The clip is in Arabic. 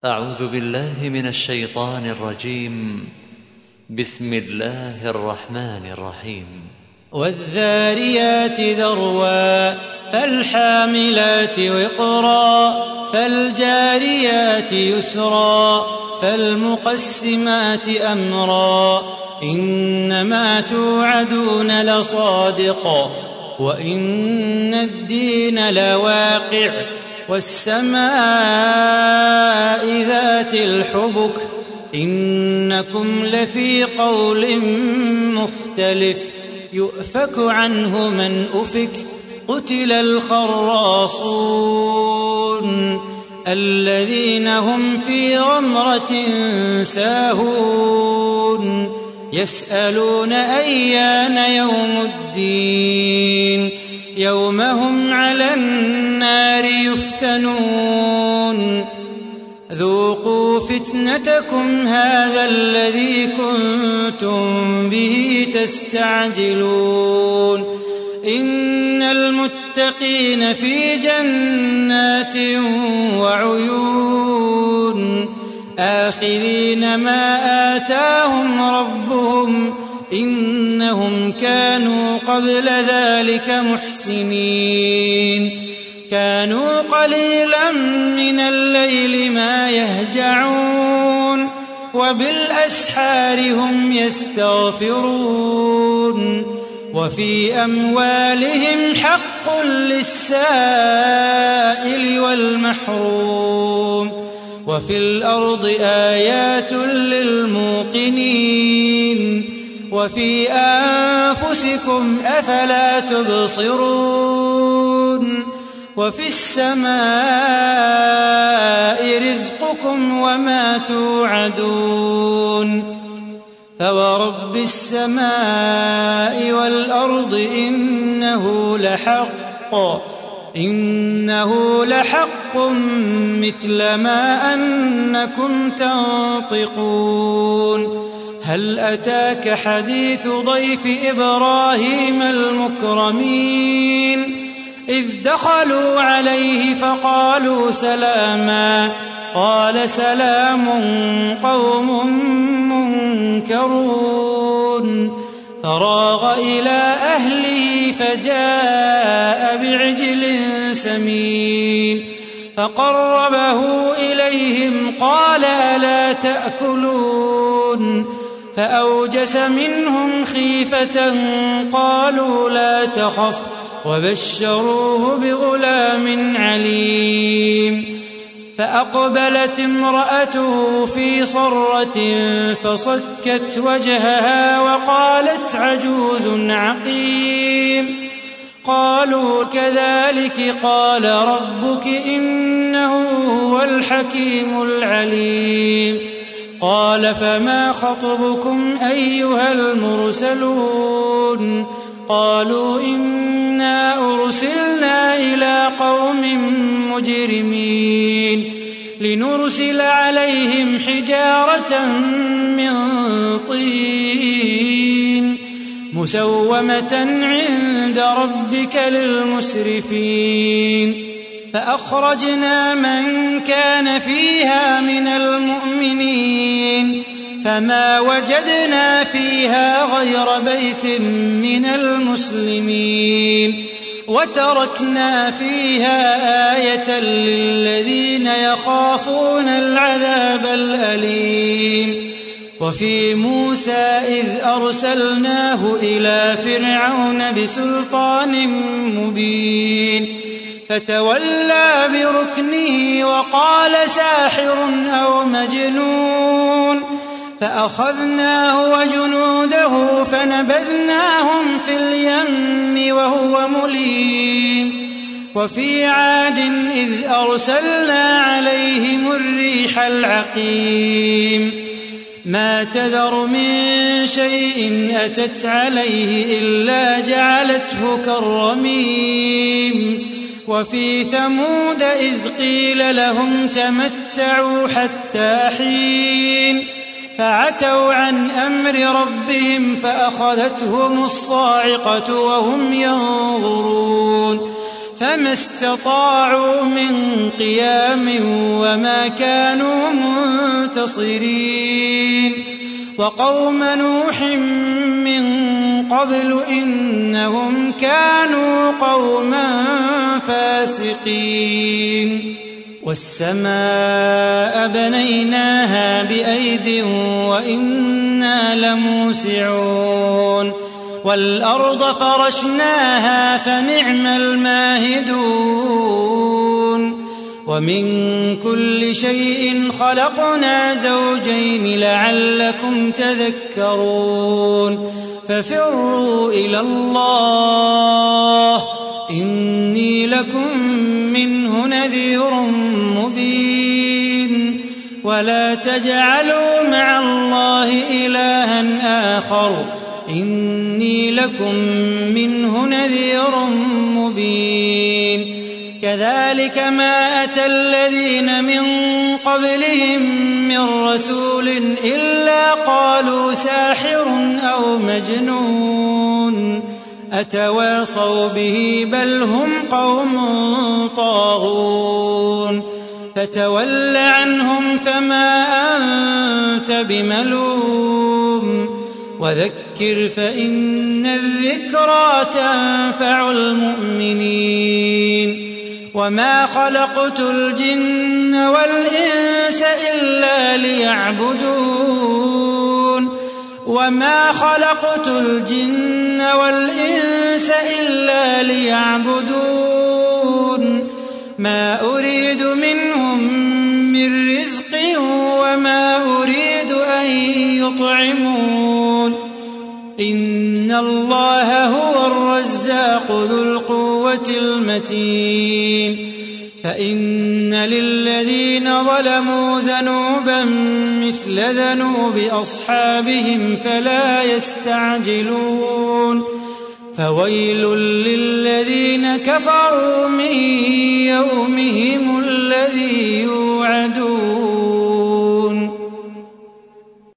أعوذ بالله من الشيطان الرجيم. بسم الله الرحمن الرحيم. والذاريات ذروا فالحاملات وقرا فالجاريات يسرا فالمقسمات أمرا إنما توعدون لصادق وإن الدين لواقع والسماء ذات الحبك إنكم لفي قول مختلف يؤفك عنه من أفك قتل الخراصون الذين هم في غمرة ساهون يسألون أيان يوم الدين يوم هم على النار يفتنون ذوقوا فتنتكم هذا الذي كنتم به تستعجلون إن المتقين في جنات وعيون آخذين ما آتاهم ربهم إنهم كانوا قبل ذلك محسنين كانوا قليلا من الليل ما يهجعون وبالأسحار هم يستغفرون وفي أموالهم حق للسائل والمحروم وفي الأرض آيات للموقنين وفي أنفسكم أفلا تبصرون وفي السماء رزقكم وما توعدون فورب السماء والأرض إنه لحق مثل ما أنكم تنطقون هل أتاك حديث ضيف إبراهيم المكرمين إذ دخلوا عليه فقالوا سلاما قال سلام قوم منكرون فراغ إلى أهله فجاء بعجل سمين فقربه إليهم قال ألا تأكلون فأوجس منهم خيفة قالوا لا تخف وبشروه بغلام عليم فأقبلت امرأته في صرة فصكت وجهها وقالت عجوز عقيم قالوا كذلك قال ربك إنه هو الحكيم العليم قال فما خطبكم أيها المرسلون قالوا إنا أرسلنا إلى قوم مجرمين لنرسل عليهم حجارة من طين مسومة عند ربك للمسرفين فأخرجنا من كان فيها من المؤمنين فما وجدنا فيها غير بيت من المسلمين وتركنا فيها آية للذين يخافون العذاب الأليم وفي موسى إذ أرسلناه إلى فرعون بسلطان مبين فتولى بركنه وقال ساحر أو مجنون فأخذناه وجنوده فنبذناهم في اليم وهو مليم وفي عاد إذ أرسلنا عليهم الريح العقيم ما تذر من شيء أتت عليه إلا جعلته كالرميم وفي ثمود إذ قيل لهم تمتعوا حتى حين فعتوا عن أمر ربهم فأخذتهم الصاعقة وهم ينظرون فما استطاعوا من قيام وما كانوا منتصرين وقوم نوح من قبل إنهم كانوا قوما فاسقين والسماء بنيناها بأيد وإنا لموسعون والأرض فرشناها فنعم الماهدون ومن كل شيء خلقنا زوجين لعلكم تذكرون ففروا إلى الله إني لكم منه نذير مبين ولا تجعلوا مع الله إلها آخر إني لكم منه نذير مبين كذلك ما أتى الذين من قبلهم من رسول إلا قالوا ساحر أو مجنون أتواصوا به بل هم قوم طاغون فتول عنهم فما أنت بملوم وذكر فإن الذكرى تنفع المؤمنين وما خلقت الجن والإنس إلا ليعبدون وما خلقت الجن والإنس إلا ليعبدون ما أريد منهم من رزق وما أريد أن يطعمون إن الله هو الرزاق ذو القوة المتين فإن للذين ظلموا ذنوبا مثل ذنوب أصحابهم فلا يستعجلون فويل للذين كفروا من يومهم